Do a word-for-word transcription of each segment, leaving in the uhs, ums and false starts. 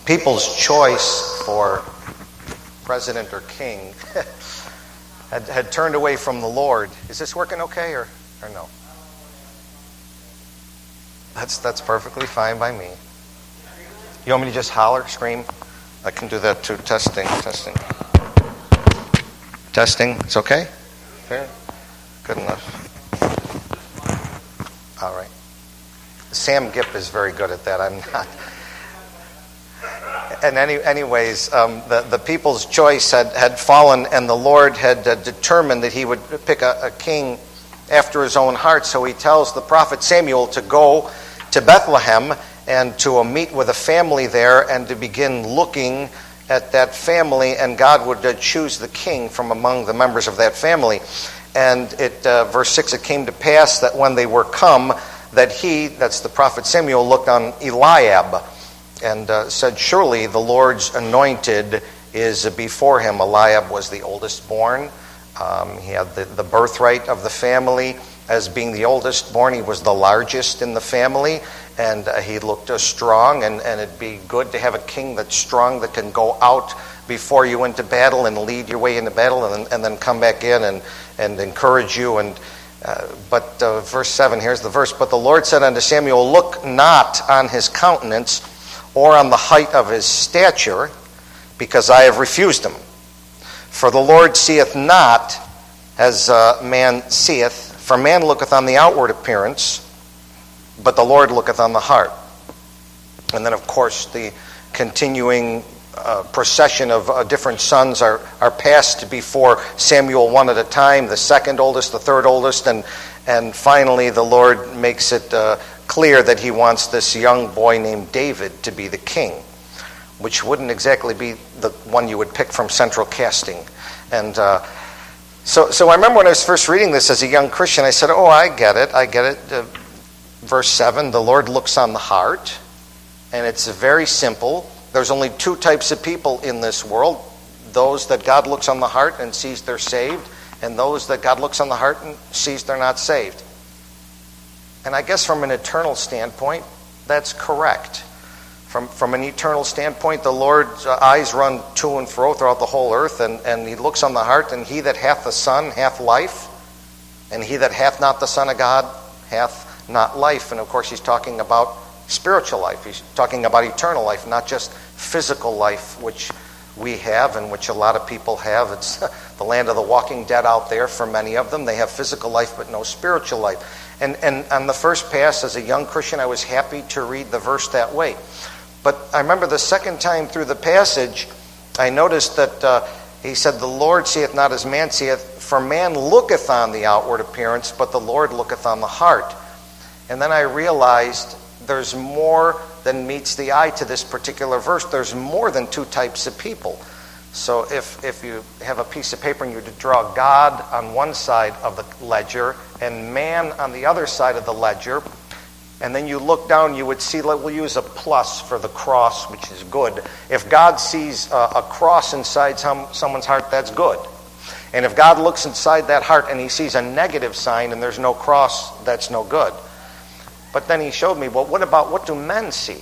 people's choice for president or king had, had turned away from the Lord. Is this working okay or, or no? That's that's perfectly fine by me. You want me to just holler, scream? I can do that too. Testing, testing. Testing, it's okay? Fair? Good enough. All right. Sam Gipp is very good at that. I'm not. And any, anyways, um, the, the people's choice had, had fallen, and the Lord had uh, determined that he would pick a, a king after his own heart. So he tells the prophet Samuel to go to Bethlehem and to uh, meet with a family there and to begin looking at that family, and God would uh, choose the king from among the members of that family. And it, uh, verse six, it came to pass that when they were come, that he, that's the prophet Samuel, looked on Eliab and uh, said, surely the Lord's anointed is before him. Eliab was the oldest born. Um, he had the, the birthright of the family. As being the oldest born, he was the largest in the family, and uh, he looked uh, strong, and, and it'd be good to have a king that's strong, that can go out before you into battle and lead your way into battle, and, and then come back in and, and encourage you. And uh, But uh, verse seven, here's the verse. But the Lord said unto Samuel, look not on his countenance or on the height of his stature, because I have refused him. For the Lord seeth not as uh, man seeth. For man looketh on the outward appearance, but the Lord looketh on the heart. And then, of course, the continuing uh, procession of uh, different sons are, are passed before Samuel one at a time, the second oldest, the third oldest, and, and finally the Lord makes it uh, clear that he wants this young boy named David to be the king, which wouldn't exactly be the one you would pick from central casting. And uh, so so I remember when I was first reading this as a young Christian, I said, oh, I get it, I get it. Uh, verse seven, the Lord looks on the heart, and it's very simple. There's only two types of people in this world, those that God looks on the heart and sees they're saved, and those that God looks on the heart and sees they're not saved. And I guess from an eternal standpoint, that's correct. From from an eternal standpoint, the Lord's eyes run to and fro throughout the whole earth, and, and he looks on the heart, and he that hath the Son hath life, and he that hath not the Son of God hath not life. And of course he's talking about spiritual life. He's talking about eternal life, not just physical life, which we have and which a lot of people have. It's the land of the walking dead out there for many of them. They have physical life but no spiritual life. And, and on the first pass, as a young Christian, I was happy to read the verse that way. But I remember the second time through the passage, I noticed that uh, he said, the Lord seeth not as man seeth, for man looketh on the outward appearance, but the Lord looketh on the heart. And then I realized there's more than meets the eye to this particular verse. There's more than two types of people. So if, if you have a piece of paper and you draw God on one side of the ledger and man on the other side of the ledger, and then you look down, you would see, we'll use a plus for the cross, which is good. If God sees a, a cross inside some, someone's heart, that's good. And if God looks inside that heart and he sees a negative sign and there's no cross, that's no good. But then he showed me, well, what about, what do men see?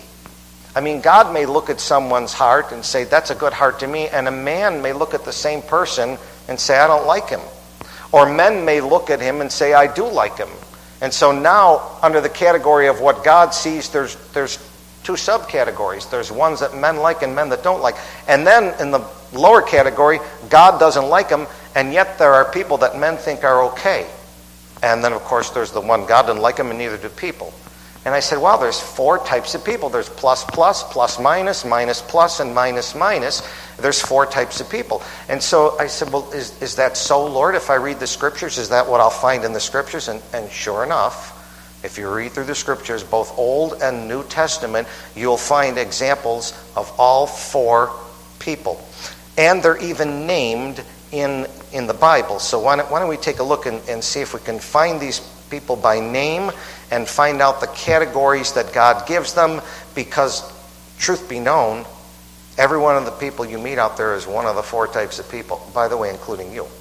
I mean, God may look at someone's heart and say, that's a good heart to me, and a man may look at the same person and say, I don't like him. Or men may look at him and say, I do like him. And so now, under the category of what God sees, there's there's two subcategories. There's ones that men like and men that don't like. And then in the lower category, God doesn't like them, and yet there are people that men think are okay. And then, of course, there's the one, God doesn't like them, and neither do people. And I said, well, there's four types of people. There's plus, plus, plus, minus, minus, plus, and minus, minus. There's four types of people. And so I said, well, is, is that so, Lord? If I read the Scriptures, is that what I'll find in the Scriptures? And, and sure enough, if you read through the Scriptures, both Old and New Testament, you'll find examples of all four people. And they're even named in, in the Bible. So why don't, why don't we take a look and, and see if we can find these people by name and find out the categories that God gives them, because truth be known, every one of the people you meet out there is one of the four types of people, by the way, including you.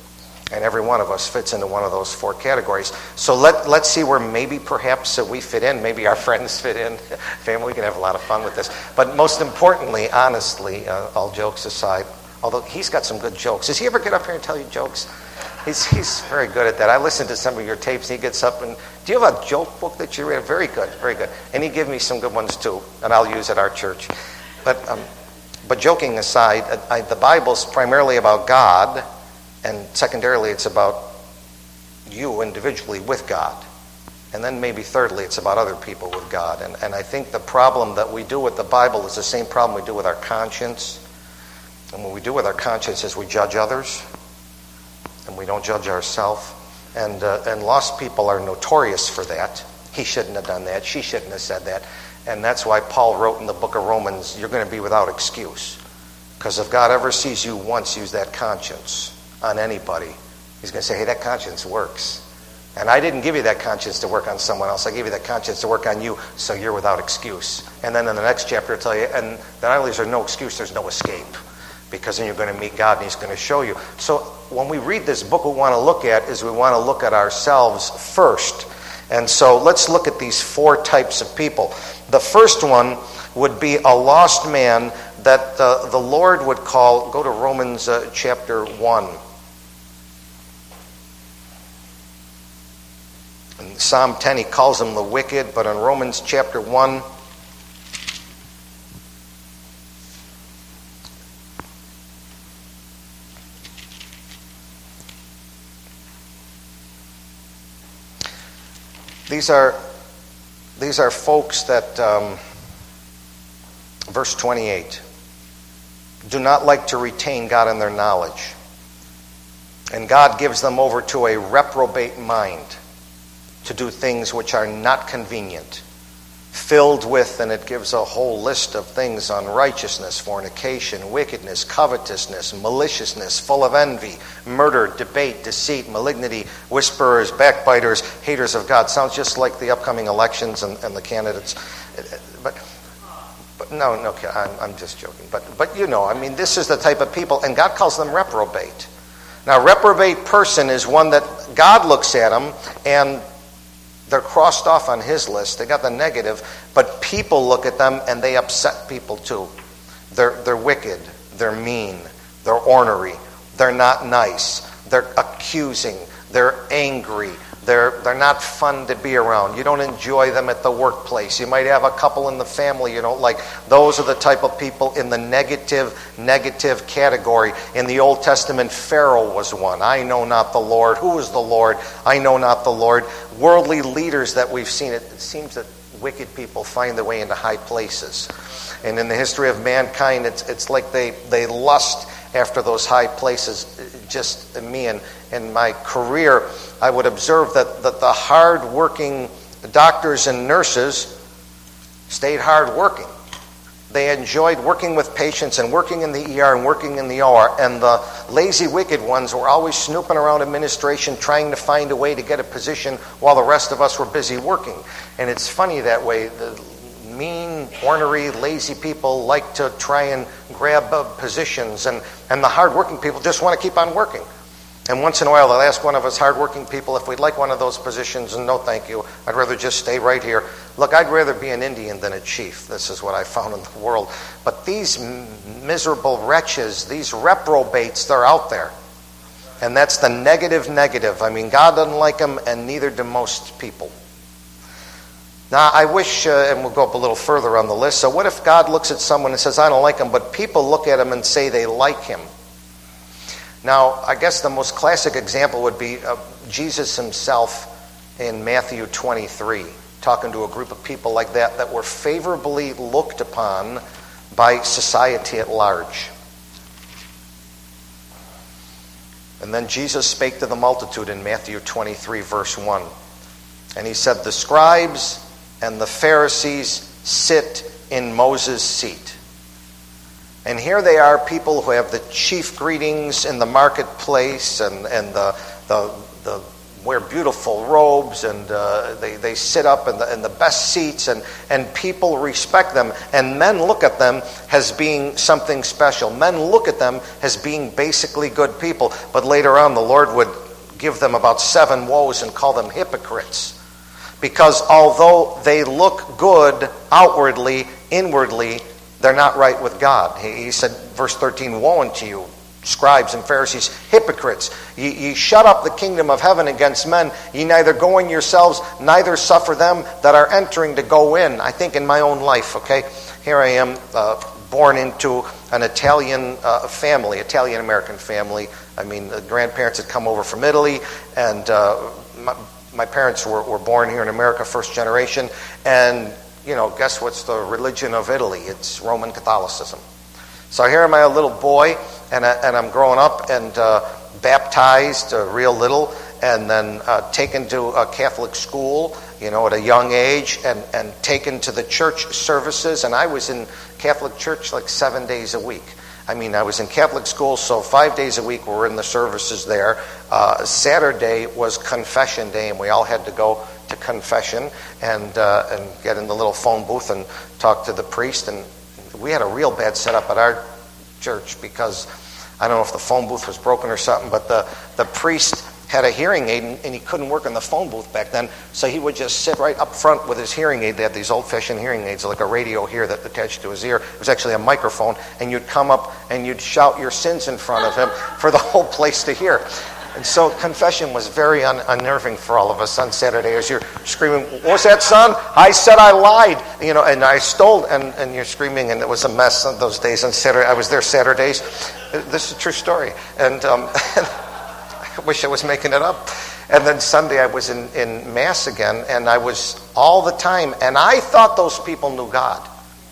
And every one of us fits into one of those four categories. So let, let's see where maybe perhaps uh, we fit in. Maybe our friends fit in. Family, we can have a lot of fun with this. But most importantly, honestly, uh, all jokes aside, although he's got some good jokes. Does he ever get up here and tell you jokes? He's, he's very good at that. I listened to some of your tapes, and he gets up and, do you have a joke book that you read? Very good, very good. And he gave me some good ones too, and I'll use at our church. But, um, but joking aside, I, the Bible's primarily about God, and secondarily, it's about you individually with God. And then maybe thirdly, it's about other people with God. And, and I think the problem that we do with the Bible is the same problem we do with our conscience. And what we do with our conscience is we judge others, and we don't judge ourselves. And, uh, and lost people are notorious for that. He shouldn't have done that. She shouldn't have said that. And that's why Paul wrote in the book of Romans, you're going to be without excuse. Because if God ever sees you once use that conscience on anybody, he's going to say, hey, that conscience works. And I didn't give you that conscience to work on someone else. I gave you that conscience to work on you, so you're without excuse. And then in the next chapter, I'll tell you, and not only is there no excuse, there's no escape. Because then you're going to meet God and he's going to show you. So when we read this book, what we want to look at is we want to look at ourselves first. And so let's look at these four types of people. The first one would be a lost man that uh, the Lord would call, go to Romans uh, chapter one. In Psalm ten, he calls them the wicked, but in Romans chapter one, these are these are folks that, um, verse twenty-eight, do not like to retain God in their knowledge. And God gives them over to a reprobate mind, to do things which are not convenient, filled with, and it gives a whole list of things, unrighteousness, fornication, wickedness, covetousness, maliciousness, full of envy, murder, debate, deceit, malignity, whisperers, backbiters, haters of God. Sounds just like the upcoming elections and, and the candidates. But, but no, no, I'm, I'm just joking. But, but you know, I mean, this is the type of people, and God calls them reprobate. Now, reprobate person is one that God looks at them, and they're crossed off on his list. They got the negative, but people look at them and they upset people too. They're, they're wicked. They're mean. They're ornery. They're not nice. They're accusing. They're angry. They're, they're not fun to be around. You don't enjoy them at the workplace. You might have a couple in the family you don't like. Those are the type of people in the negative, negative category. In the Old Testament, Pharaoh was one. I know not the Lord. Who is the Lord? I know not the Lord. Worldly leaders that we've seen, it, it seems that wicked people find their way into high places. And in the history of mankind, it's, it's like they, they lust after those high places. Just me and in my career, I would observe that, that the hard-working doctors and nurses stayed hard-working. They enjoyed working with patients and working in the E R and working in the O R. And the lazy, wicked ones were always snooping around administration trying to find a way to get a position while the rest of us were busy working. And it's funny that way. The mean, ornery, lazy people like to try and grab uh, positions. And, and the hard-working people just want to keep on working. And once in a while, they'll ask one of us hardworking people if we'd like one of those positions, and no thank you. I'd rather just stay right here. Look, I'd rather be an Indian than a chief. This is what I found in the world. But these m- miserable wretches, these reprobates, they're out there. And that's the negative negative. I mean, God doesn't like them, and neither do most people. Now, I wish, uh, and we'll go up a little further on the list. So what if God looks at someone and says, I don't like him, but people look at him and say they like him? Now, I guess the most classic example would be uh, Jesus himself in Matthew twenty-three, talking to a group of people like that that were favorably looked upon by society at large. And then Jesus spake to the multitude in Matthew twenty-three, verse one. And he said, the scribes and the Pharisees sit in Moses' seat. And here they are, people who have the chief greetings in the marketplace and, and the, the, the wear beautiful robes, and uh, they, they sit up in the, in the best seats, and, and people respect them. And men look at them as being something special. Men look at them as being basically good people. But later on, the Lord would give them about seven woes and call them hypocrites. Because although they look good outwardly, inwardly, they're not right with God. He, he said, verse thirteen, woe unto you, scribes and Pharisees, hypocrites. Ye, ye shut up the kingdom of heaven against men. Ye neither go in yourselves, neither suffer them that are entering to go in. I think in my own life, okay, here I am, uh, born into an Italian uh, family, Italian-American family. I mean, the grandparents had come over from Italy, and uh, my, my parents were, were born here in America, first generation. And, you know, guess what's the religion of Italy? It's Roman Catholicism. So here am I, a little boy, and, I, and I'm growing up and uh, baptized uh, real little, and then uh, taken to a Catholic school, you know, at a young age, and, and taken to the church services. And I was in Catholic church like seven days a week. I mean, I was in Catholic school, so five days a week we were in the services there. Uh, Saturday was confession day, and we all had to go to confession and uh, and get in the little phone booth and talk to the priest. And we had a real bad setup at our church because I don't know if the phone booth was broken or something, but the, the priest had a hearing aid, and, and he couldn't work in the phone booth back then, so he would just sit right up front with his hearing aid. They had these old-fashioned hearing aids, like a radio here that attached to his ear. It was actually a microphone, and you'd come up and you'd shout your sins in front of him for the whole place to hear. And so confession was very un- unnerving for all of us on Saturday as you're screaming, "What was that, son? I said I lied, you know, and I stole," and, and you're screaming, and it was a mess on those days on Saturday. I was there Saturdays. This is a true story. And um, I wish I was making it up. And then Sunday I was in, in Mass again, and I was all the time, and I thought those people knew God.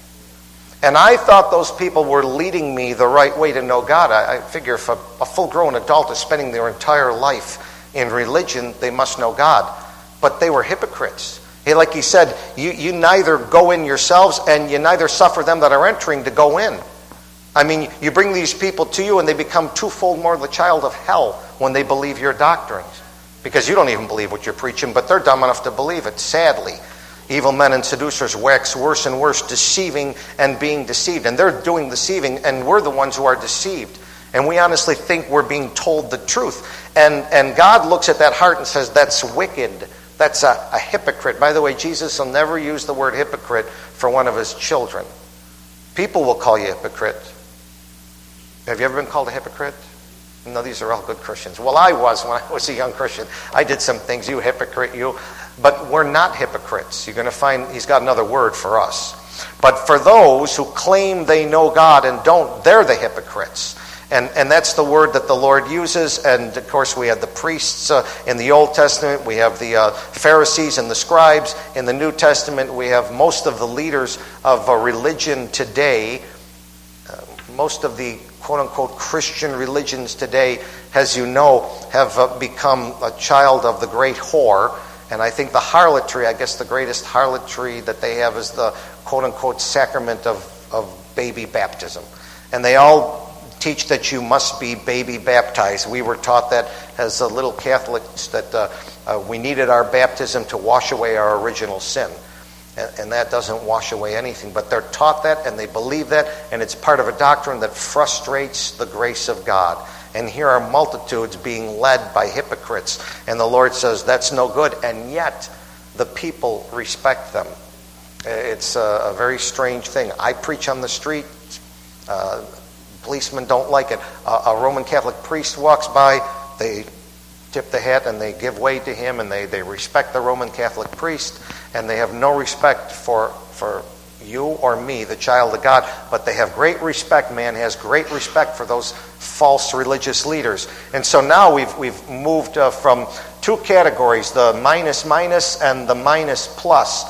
And I thought those people were leading me the right way to know God. I, I figure if a, a full-grown adult is spending their entire life in religion, they must know God. But they were hypocrites. Hey, like he said, you, you neither go in yourselves, and you neither suffer them that are entering to go in. I mean, you bring these people to you, and they become twofold more the child of hell when they believe your doctrines. Because you don't even believe what you're preaching, but they're dumb enough to believe it, sadly. Evil men and seducers wax worse and worse, deceiving and being deceived. And they're doing deceiving, and we're the ones who are deceived. And we honestly think we're being told the truth. And, and God looks at that heart and says, that's wicked. That's a, a hypocrite. By the way, Jesus will never use the word hypocrite for one of his children. People will call you a hypocrite. Have you ever been called a hypocrite? No, these are all good Christians. Well, I was when I was a young Christian. I did some things, you hypocrite, you. But we're not hypocrites. You're going to find he's got another word for us. But for those who claim they know God and don't, they're the hypocrites. And and that's the word that the Lord uses. And of course we have the priests uh, in the Old Testament. We have the uh, Pharisees and the scribes. In the New Testament we have most of the leaders of uh, religion today. Uh, most of the quote-unquote Christian religions today, as you know, have uh, become a child of the great whore. And I think the harlotry, I guess the greatest harlotry that they have is the quote-unquote sacrament of, of baby baptism. And they all teach that you must be baby baptized. We were taught that as a little Catholics, that uh, uh, we needed our baptism to wash away our original sin. And, and that doesn't wash away anything. But they're taught that, and they believe that, and it's part of a doctrine that frustrates the grace of God. And here are multitudes being led by hypocrites. And the Lord says, that's no good. And yet, the people respect them. It's a, a very strange thing. I preach on the street. Uh, policemen don't like it. A, a Roman Catholic priest walks by. They tip the hat and they give way to him. And they, they respect the Roman Catholic priest. And they have no respect for for you or me, the child of God, but they have great respect. Man has great respect for those false religious leaders. And so now we've we've moved uh, from two categories, the minus minus and the minus plus.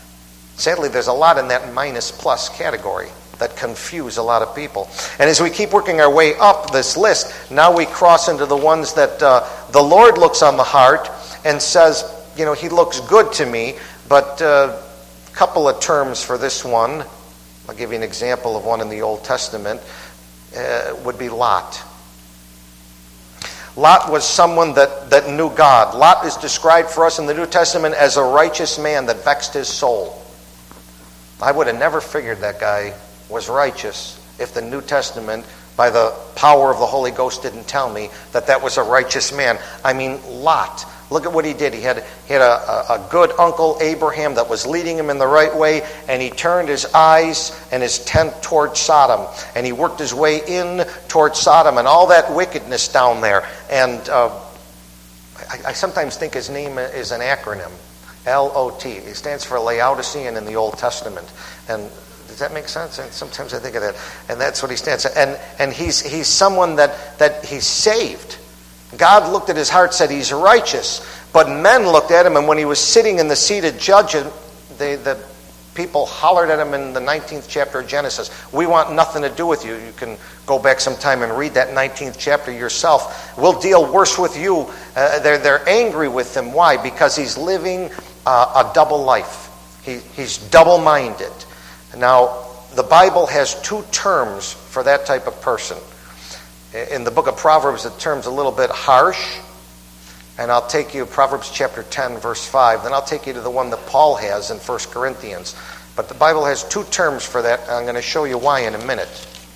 Sadly, there's a lot in that minus plus category that confuse a lot of people. And as we keep working our way up this list, now we cross into the ones that uh, the Lord looks on the heart and says, you know, he looks good to me, but uh, couple of terms for this one. I'll give you an example of one in the Old Testament. Uh, would be Lot. Lot was someone that, that knew God. Lot is described for us in the New Testament as a righteous man that vexed his soul. I would have never figured that guy was righteous if the New Testament, by the power of the Holy Ghost, didn't tell me that that was a righteous man. I mean, Lot. Look at what he did. He had, he had a, a good uncle, Abraham, that was leading him in the right way, and he turned his eyes and his tent toward Sodom, and he worked his way in toward Sodom and all that wickedness down there. And uh, I, I sometimes think his name is an acronym, L O T. It stands for Laodicean in the Old Testament. And does that make sense? And sometimes I think of that. And that's what he stands for. And, and he's, he's someone that, that he's saved. God looked at his heart, said he's righteous. But men looked at him, and when he was sitting in the seat of judgment, they, the people hollered at him in the nineteenth chapter of Genesis. We want nothing to do with you. You can go back sometime and read that nineteenth chapter yourself. We'll deal worse with you. Uh, they're, they're angry with him. Why? Because he's living uh, a double life. He, he's double-minded. Now, the Bible has two terms for that type of person. In the book of Proverbs, the term's a little bit harsh. And I'll take you, Proverbs chapter ten, verse five. Then I'll take you to the one that Paul has in First Corinthians. But the Bible has two terms for that. And I'm going to show you why in a minute.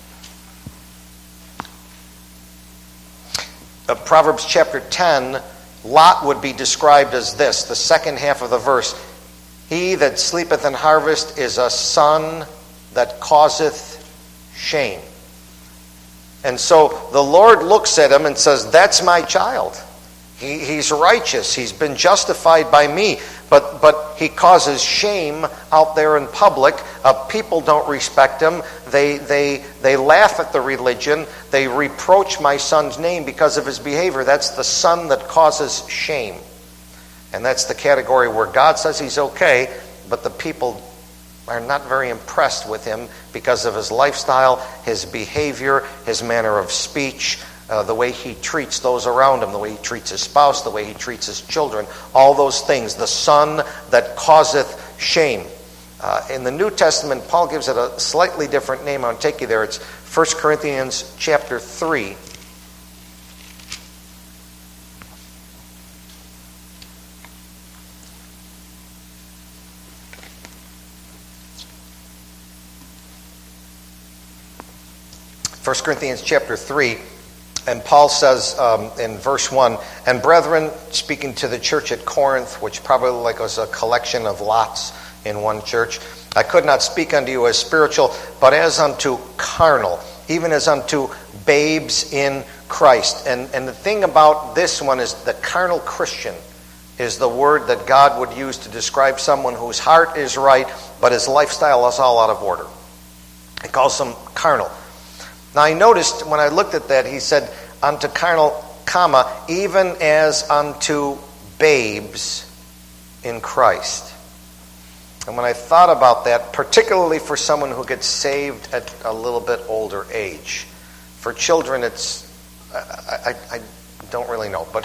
Uh, Proverbs chapter ten, Lot would be described as this, the second half of the verse. He that sleepeth in harvest is a son that causeth shame. And so the Lord looks at him and says, that's my child. He, he's righteous. He's been justified by me. But but he causes shame out there in public. Uh, people don't respect him. They, they, they laugh at the religion. They reproach my son's name because of his behavior. That's the son that causes shame. And that's the category where God says he's okay, but the people are not very impressed with him because of his lifestyle, his behavior, his manner of speech, uh, the way he treats those around him, the way he treats his spouse, the way he treats his children, all those things. The son that causeth shame. Uh, in the New Testament, Paul gives it a slightly different name. I'll take you there. It's First Corinthians chapter three. First Corinthians chapter three, and Paul says um, in verse one, and brethren, speaking to the church at Corinth, which probably like was a collection of lots in one church, I could not speak unto you as spiritual, but as unto carnal, even as unto babes in Christ. And, and the thing about this one is the carnal Christian is the word that God would use to describe someone whose heart is right, but his lifestyle is all out of order. He calls them carnal. Now I noticed when I looked at that, he said, unto carnal, comma, even as unto babes in Christ. And when I thought about that, particularly for someone who gets saved at a little bit older age. For children, it's, I, I, I don't really know, but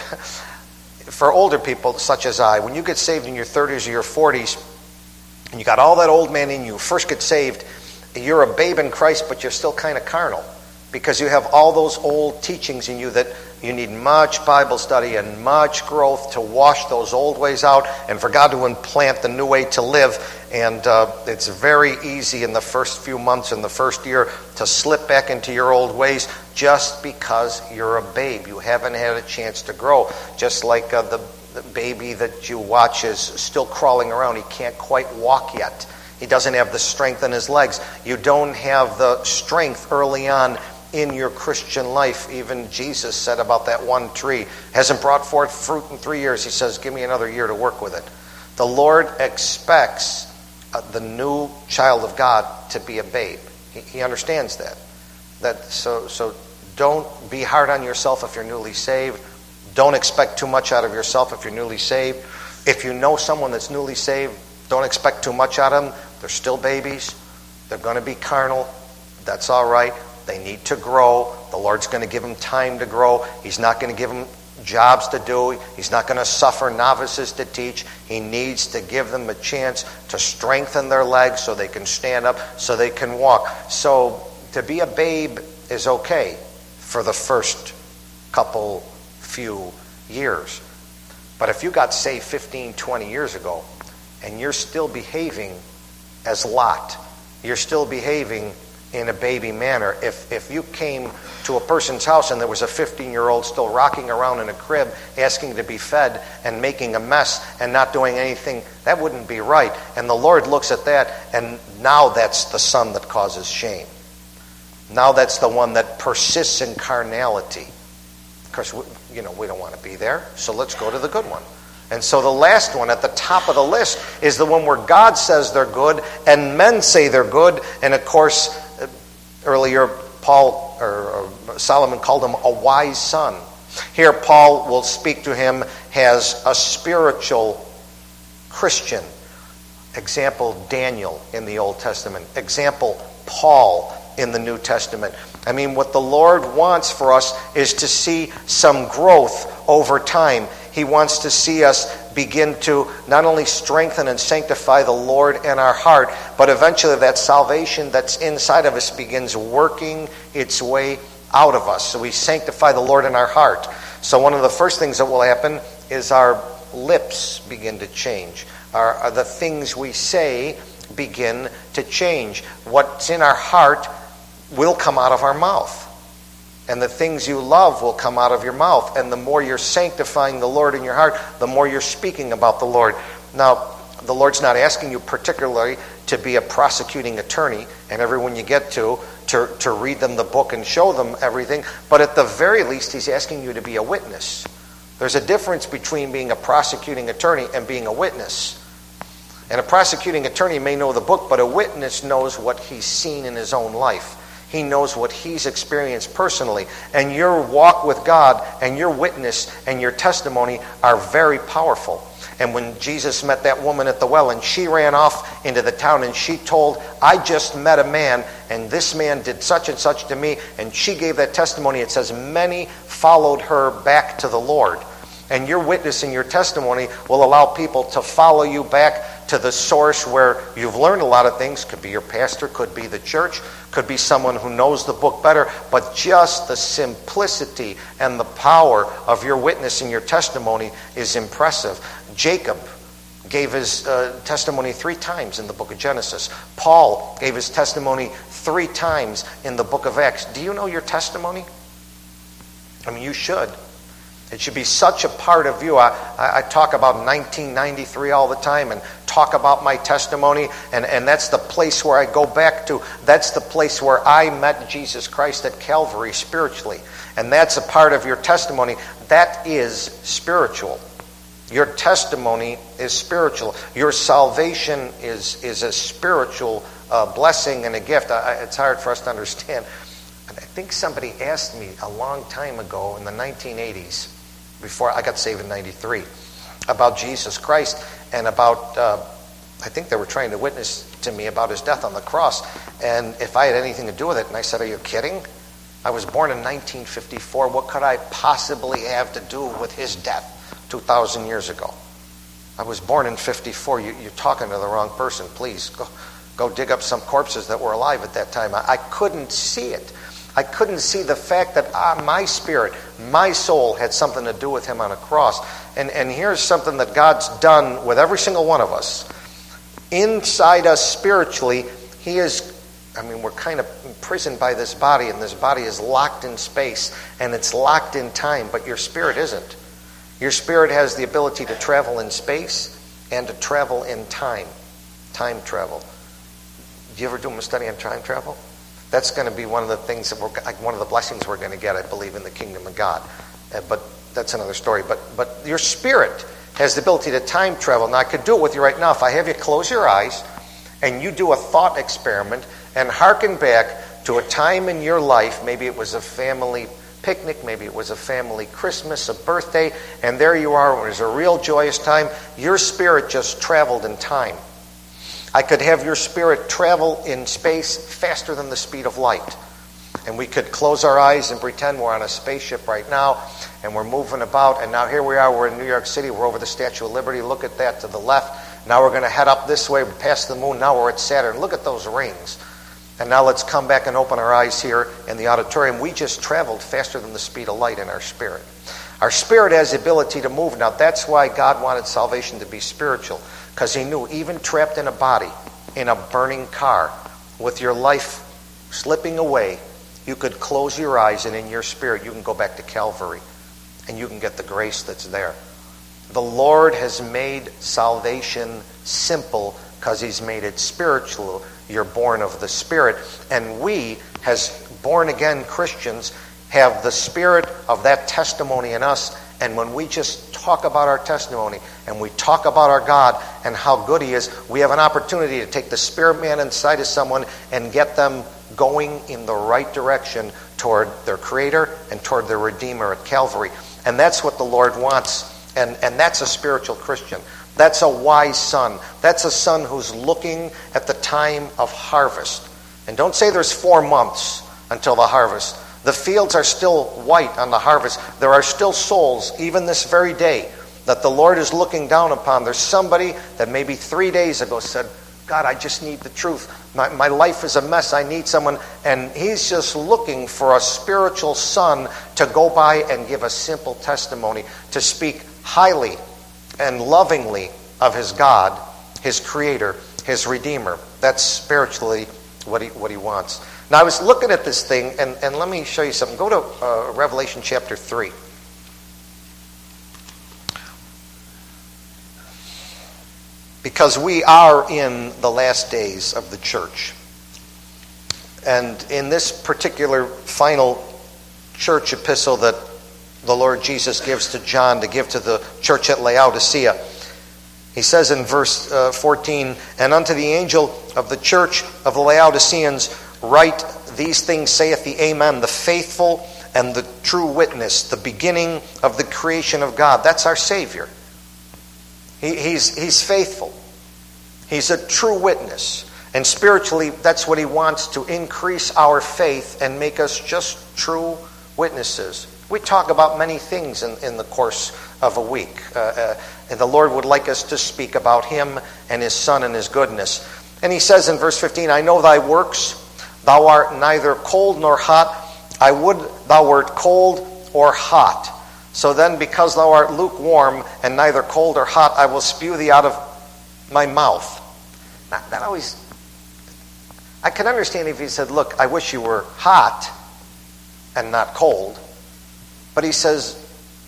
for older people such as I, when you get saved in your thirties or your forties, and you got all that old man in you, first get saved, you're a babe in Christ, but you're still kind of carnal. Because you have all those old teachings in you that you need much Bible study and much growth to wash those old ways out and for God to implant the new way to live. And uh, it's very easy in the first few months, in the first year, to slip back into your old ways just because you're a babe. You haven't had a chance to grow. Just like uh, the, the baby that you watch is still crawling around. He can't quite walk yet. He doesn't have the strength in his legs. You don't have the strength early on in your Christian life. Even Jesus said about that one tree, hasn't brought forth fruit in three years. He says, give me another year to work with it. The Lord expects uh, the new child of God to be a babe. He, he understands that. That so so don't be hard on yourself if you're newly saved. Don't expect too much out of yourself if you're newly saved. If you know someone that's newly saved, don't expect too much out of them. They're still babies. They're going to be carnal. That's all right. They need to grow. The Lord's going to give them time to grow. He's not going to give them jobs to do. He's not going to suffer novices to teach. He needs to give them a chance to strengthen their legs so they can stand up, so they can walk. So to be a babe is okay for the first couple few years. But if you got saved fifteen, twenty years ago, and you're still behaving as Lot, you're still behaving in a baby manner. If if you came to a person's house and there was a fifteen-year-old still rocking around in a crib asking to be fed and making a mess and not doing anything, that wouldn't be right. And the Lord looks at that, and now that's the son that causes shame. Now that's the one that persists in carnality. Of course, we, you know, we don't want to be there, so let's go to the good one. And so the last one at the top of the list is the one where God says they're good and men say they're good. And of course, earlier Paul or, or Solomon called him a wise son. Here Paul will speak to him as a spiritual Christian. Example, Daniel in the Old Testament. Example, Paul in the New Testament. I mean, what the Lord wants for us is to see some growth over time. He wants to see us begin to not only strengthen and sanctify the Lord in our heart, but eventually that salvation that's inside of us begins working its way out of us. So we sanctify the Lord in our heart. So one of the first things that will happen is our lips begin to change. Our, the things we say begin to change. What's in our heart will come out of our mouth. And the things you love will come out of your mouth. And the more you're sanctifying the Lord in your heart, the more you're speaking about the Lord. Now, the Lord's not asking you particularly to be a prosecuting attorney and everyone you get to, to, to read them the book and show them everything. But at the very least, he's asking you to be a witness. There's a difference between being a prosecuting attorney and being a witness. And a prosecuting attorney may know the book, but a witness knows what he's seen in his own life. He knows what he's experienced personally. And your walk with God and your witness and your testimony are very powerful. And when Jesus met that woman at the well and she ran off into the town and she told, I just met a man and this man did such and such to me, and she gave that testimony, it says many followed her back to the Lord. And your witness and your testimony will allow people to follow you back to the source where you've learned a lot of things. Could be your pastor, could be the church, could be someone who knows the book better, but just the simplicity and the power of your witness and your testimony is impressive. Jacob gave his uh, testimony three times in the book of Genesis. Paul gave his testimony three times in the book of Acts. Do you know your testimony? I mean, you should. It should be such a part of you. I, I, I talk about nineteen ninety-three all the time and talk about my testimony, and, and that's the place where I go back to. That's the place where I met Jesus Christ at Calvary spiritually. And that's a part of your testimony. That is spiritual. Your testimony is spiritual. Your salvation is, is a spiritual uh, blessing and a gift. I, it's hard for us to understand. I think somebody asked me a long time ago in the nineteen eighties, before I got saved in ninety-three, about Jesus Christ and about, uh, I think they were trying to witness to me about his death on the cross, and if I had anything to do with it. And I said, are you kidding? I was born in nineteen fifty-four. What could I possibly have to do with his death two thousand years ago? I was born in fifty-four. You, you're talking to the wrong person. Please, go, go dig up some corpses that were alive at that time. I, I couldn't see it. I couldn't see the fact that uh, my spirit, my soul had something to do with him on a cross. And, and here's something that God's done with every single one of us. Inside us spiritually, he is, I mean, we're kind of imprisoned by this body, and this body is locked in space, and it's locked in time, but your spirit isn't. Your spirit has the ability to travel in space and to travel in time. Time travel. Do you ever do a study on time travel? That's going to be one of the things that we're, one of the blessings we're going to get, I believe, in the kingdom of God. Uh, but that's another story. But but your spirit has the ability to time travel. Now, I could do it with you right now. If I have you close your eyes and you do a thought experiment and hearken back to a time in your life, maybe it was a family picnic, maybe it was a family Christmas, a birthday, and there you are. It was a real joyous time. Your spirit just traveled in time. I could have your spirit travel in space faster than the speed of light. And we could close our eyes and pretend we're on a spaceship right now, and we're moving about, and now here we are, we're in New York City, we're over the Statue of Liberty. Look at that to the left. Now we're going to head up this way, past the moon. Now we're at Saturn. Look at those rings. And now let's come back and open our eyes here in the auditorium. We just traveled faster than the speed of light in our spirit. Our spirit has the ability to move. Now, that's why God wanted salvation to be spiritual, because he knew even trapped in a body, in a burning car, with your life slipping away, you could close your eyes, and in your spirit you can go back to Calvary, and you can get the grace that's there. The Lord has made salvation simple because he's made it spiritual. You're born of the Spirit. And we, as born-again Christians, have the spirit of that testimony in us. And when we just talk about our testimony and we talk about our God and how good he is, we have an opportunity to take the spirit man inside of someone and get them going in the right direction toward their Creator and toward their Redeemer at Calvary. And that's what the Lord wants. And, and that's a spiritual Christian. That's a wise son. That's a son who's looking at the time of harvest. And don't say there's four months until the harvest. The fields are still white on the harvest. There are still souls, even this very day, that the Lord is looking down upon. There's somebody that maybe three days ago said, God, I just need the truth. My, my life is a mess. I need someone. And he's just looking for a spiritual son to go by and give a simple testimony, to speak highly and lovingly of his God, his Creator, his Redeemer. That's spiritually what he, what he wants. Now, I was looking at this thing, and, and let me show you something. Go to uh, Revelation chapter three. Because we are in the last days of the church. And in this particular final church epistle that the Lord Jesus gives to John to give to the church at Laodicea, he says in verse uh, fourteen, and unto the angel of the church of the Laodiceans write, these things saith the Amen, the faithful and the true witness, the beginning of the creation of God. That's our Savior. He, he's, he's faithful. He's a true witness. And spiritually, that's what he wants, to increase our faith and make us just true witnesses. We talk about many things in, in the course of a week. Uh, uh, and the Lord would like us to speak about him and his Son and his goodness. And he says in verse fifteen, I know thy works. Thou art neither cold nor hot. I would thou wert cold or hot. So then, because thou art lukewarm and neither cold or hot, I will spew thee out of my mouth. Now, that always... I can understand if he said, look, I wish you were hot and not cold. But he says,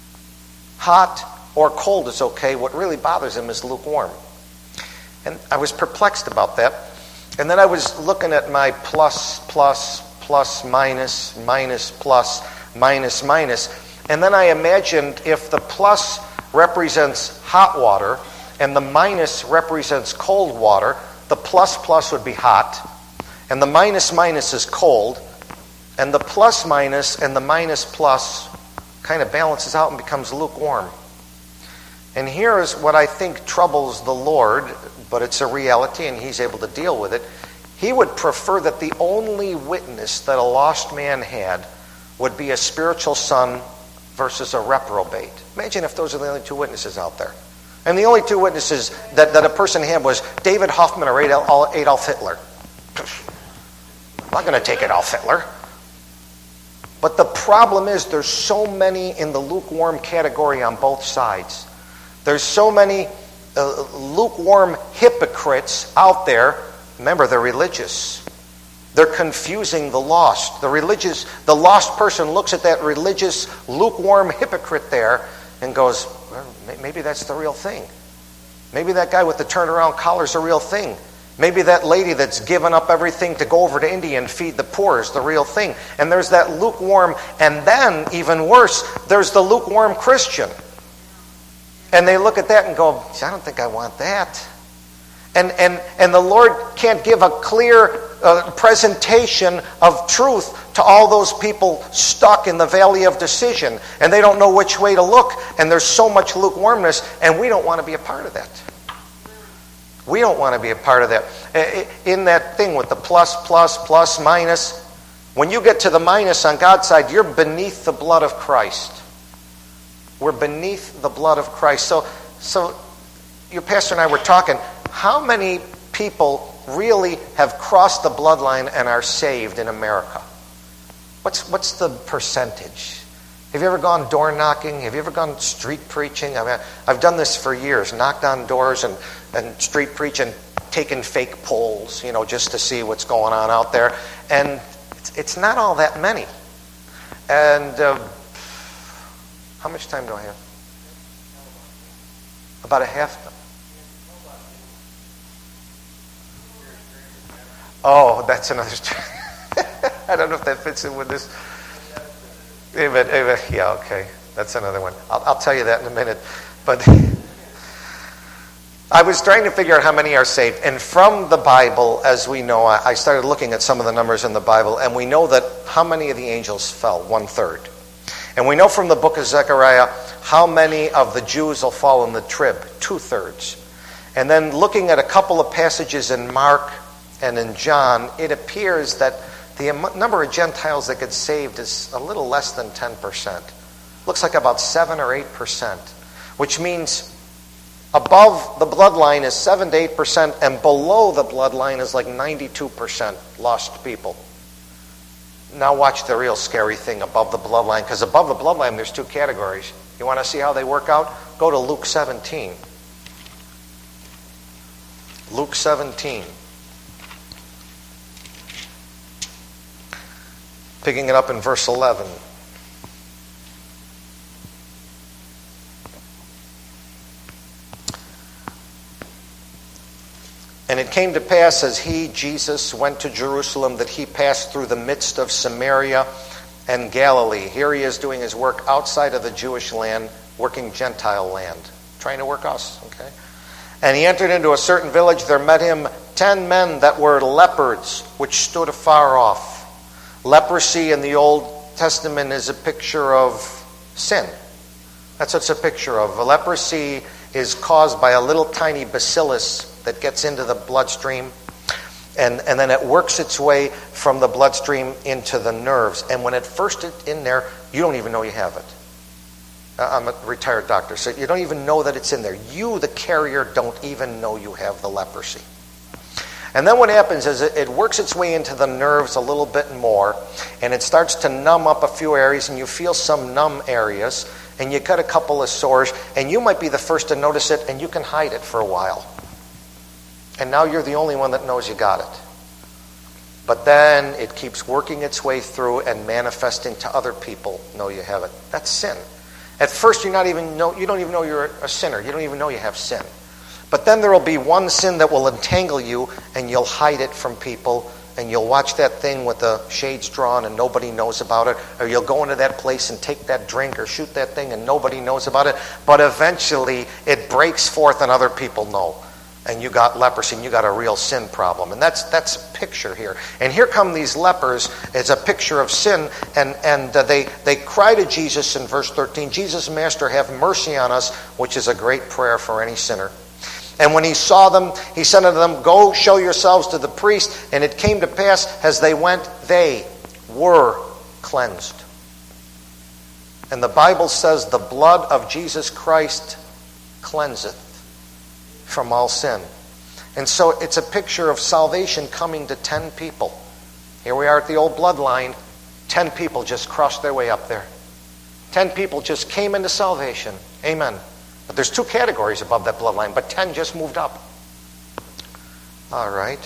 hot or cold is okay. What really bothers him is lukewarm. And I was perplexed about that. And then I was looking at my plus, plus, plus, minus, minus, plus, minus, minus. And then I imagined if the plus represents hot water and the minus represents cold water, the plus plus would be hot, and the minus minus is cold, and the plus minus and the minus plus kind of balances out and becomes lukewarm. And here is what I think troubles the Lord, but it's a reality and he's able to deal with it. He would prefer that the only witness that a lost man had would be a spiritual son versus a reprobate. Imagine if those are the only two witnesses out there. And the only two witnesses that, that a person had was David Hoffman or Adolf Hitler. I'm not going to take Adolf Hitler. But the problem is there's so many in the lukewarm category on both sides. There's so many uh, lukewarm hypocrites out there. Remember, they're religious. They're confusing the lost. The religious, the lost person looks at that religious, lukewarm hypocrite there and goes, well, maybe that's the real thing. Maybe that guy with the turnaround collar is the real thing. Maybe that lady that's given up everything to go over to India and feed the poor is the real thing. And there's that lukewarm, and then, even worse, there's the lukewarm Christian. And they look at that and go, I don't think I want that. And and and the Lord can't give a clear uh, presentation of truth to all those people stuck in the valley of decision. And they don't know which way to look. And there's so much lukewarmness, and we don't want to be a part of that. We don't want to be a part of that. In that thing with the plus, plus, plus, minus, when you get to the minus on God's side, you're beneath the blood of Christ. We're beneath the blood of Christ. So, so your pastor and I were talking, how many people really have crossed the bloodline and are saved in America? What's, what's the percentage? Have you ever gone door knocking? Have you ever gone street preaching? I mean, I've done this for years, knocked on doors and, and street preach and taken fake polls, you know, just to see what's going on out there. And it's, it's not all that many. And uh, how much time do I have? About a half. Oh, that's another story. I don't know if that fits in with this. Amen, amen. Yeah, okay. That's another one. I'll, I'll tell you that in a minute. But I was trying to figure out how many are saved. And from the Bible, as we know, I started looking at some of the numbers in the Bible, and we know that how many of the angels fell? One third. And we know from the book of Zechariah how many of the Jews will fall in the trib? Two thirds. And then looking at a couple of passages in Mark and in John, it appears that the number of Gentiles that get saved is a little less than ten percent. Looks like about seven or eight percent, which means above the bloodline is seven to eight percent, and below the bloodline is like ninety-two percent lost people. Now watch the real scary thing above the bloodline, because above the bloodline there's two categories. You want to see how they work out? Go to Luke seventeen. Luke seventeen. Picking it up in verse eleven. And it came to pass as he, Jesus, went to Jerusalem that he passed through the midst of Samaria and Galilee. Here he is doing his work outside of the Jewish land, working Gentile land, trying to work us, okay? And he entered into a certain village. There met him ten men that were leopards, which stood afar off. Leprosy in the Old Testament is a picture of sin. That's what it's a picture of. Leprosy is caused by a little tiny bacillus that gets into the bloodstream, and, and then it works its way from the bloodstream into the nerves. And when it first is in there, you don't even know you have it. I'm a retired doctor, so you don't even know that it's in there. You, the carrier, don't even know you have the leprosy. And then what happens is it, it works its way into the nerves a little bit more, and it starts to numb up a few areas, and you feel some numb areas, and you got a couple of sores, and you might be the first to notice it, and you can hide it for a while. And now you're the only one that knows you got it. But then it keeps working its way through and manifesting to other people know you have it. That's sin. At first you're not even know you don't even know you're a sinner. You don't even know you have sin. But then there will be one sin that will entangle you, and you'll hide it from people, and you'll watch that thing with the shades drawn and nobody knows about it, or you'll go into that place and take that drink or shoot that thing and nobody knows about it. But eventually it breaks forth and other people know. And you got leprosy, and you got a real sin problem. And that's that's a picture here. And here come these lepers. It's a picture of sin. And, and uh, they, they cry to Jesus in verse thirteen, Jesus, Master, have mercy on us, which is a great prayer for any sinner. And when he saw them, he said unto them, go show yourselves to the priest. And it came to pass, as they went, they were cleansed. And the Bible says the blood of Jesus Christ cleanseth from all sin. And so it's a picture of salvation coming to ten people. Here we are at the old bloodline. Ten people just crossed their way up there. Ten people just came into salvation. Amen. But there's two categories above that bloodline, but ten just moved up. All right.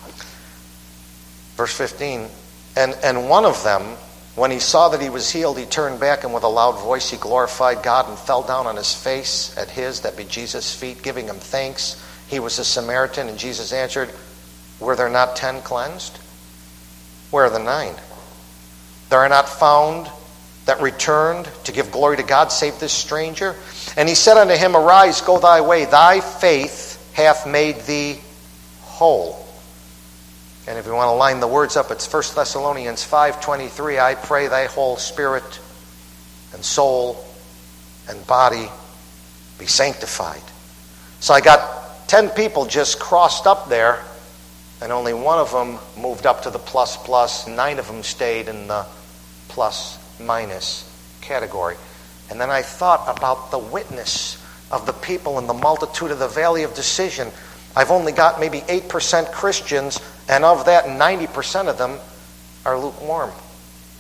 Verse fifteen. And, and one of them, when he saw that he was healed, he turned back, and with a loud voice he glorified God and fell down on his face at his, that be Jesus' feet, giving him thanks. He was a Samaritan, and Jesus answered, were there not ten cleansed? Where are the nine? There are not found that returned to give glory to God, save this stranger? And he said unto him, arise, go thy way. Thy faith hath made thee whole. And if you want to line the words up, it's First Thessalonians five twenty-three. I pray thy whole spirit and soul and body be sanctified. So I got ten people just crossed up there, and only one of them moved up to the plus plus. Nine of them stayed in the plus minus category. And then I thought about the witness of the people in the multitude of the valley of decision. I've only got maybe eight percent Christians, and of that, ninety percent of them are lukewarm.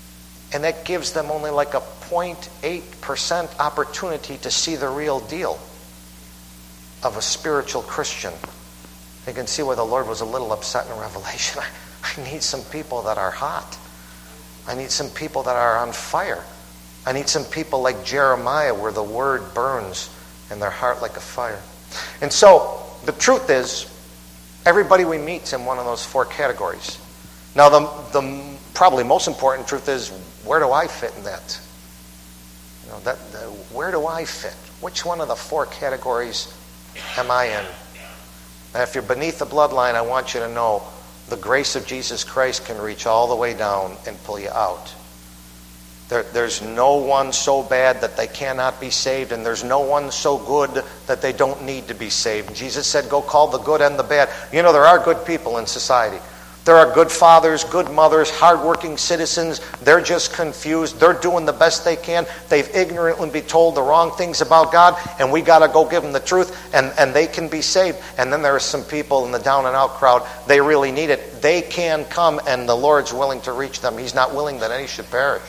And that gives them only like a zero point eight percent opportunity to see the real deal of a spiritual Christian. You can see where the Lord was a little upset in Revelation. I, I need some people that are hot. I need some people that are on fire. I need some people like Jeremiah, where the word burns in their heart like a fire. And so, the truth is, everybody we meet is in one of those four categories. Now, the, the probably most important truth is, where do I fit in that? You know, that the, where do I fit? Which one of the four categories am I in? And if you're beneath the bloodline, I want you to know the grace of Jesus Christ can reach all the way down and pull you out. There, there's no one so bad that they cannot be saved, and there's no one so good that they don't need to be saved. Jesus said, go call the good and the bad. You know, there are good people in society. There are good fathers, good mothers, hardworking citizens. They're just confused. They're doing the best they can. They've ignorantly been told the wrong things about God, and we got to go give them the truth, and, and they can be saved. And then there are some people in the down and out crowd, they really need it. They can come, and the Lord's willing to reach them. He's not willing that any should perish.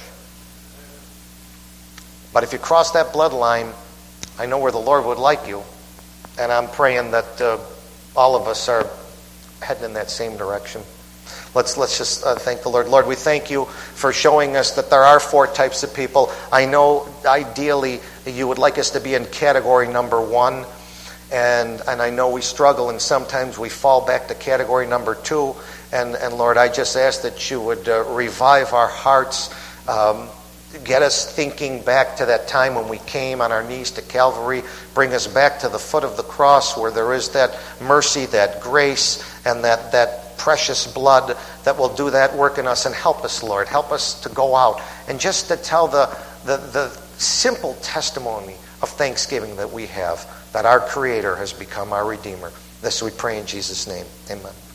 But if you cross that bloodline, I know where the Lord would like you, and I'm praying that uh, all of us are heading in that same direction. Let's let's just uh, thank the Lord. Lord, we thank you for showing us that there are four types of people. I know ideally you would like us to be in category number one, and and I know we struggle, and sometimes we fall back to category number two. And, and Lord, I just ask that you would uh, revive our hearts, um, get us thinking back to that time when we came on our knees to Calvary, bring us back to the foot of the cross where there is that mercy, that grace, and that that precious blood that will do that work in us. And help us, Lord. Help us to go out and just to tell the, the, the simple testimony of thanksgiving that we have, that our Creator has become our Redeemer. This we pray in Jesus' name. Amen.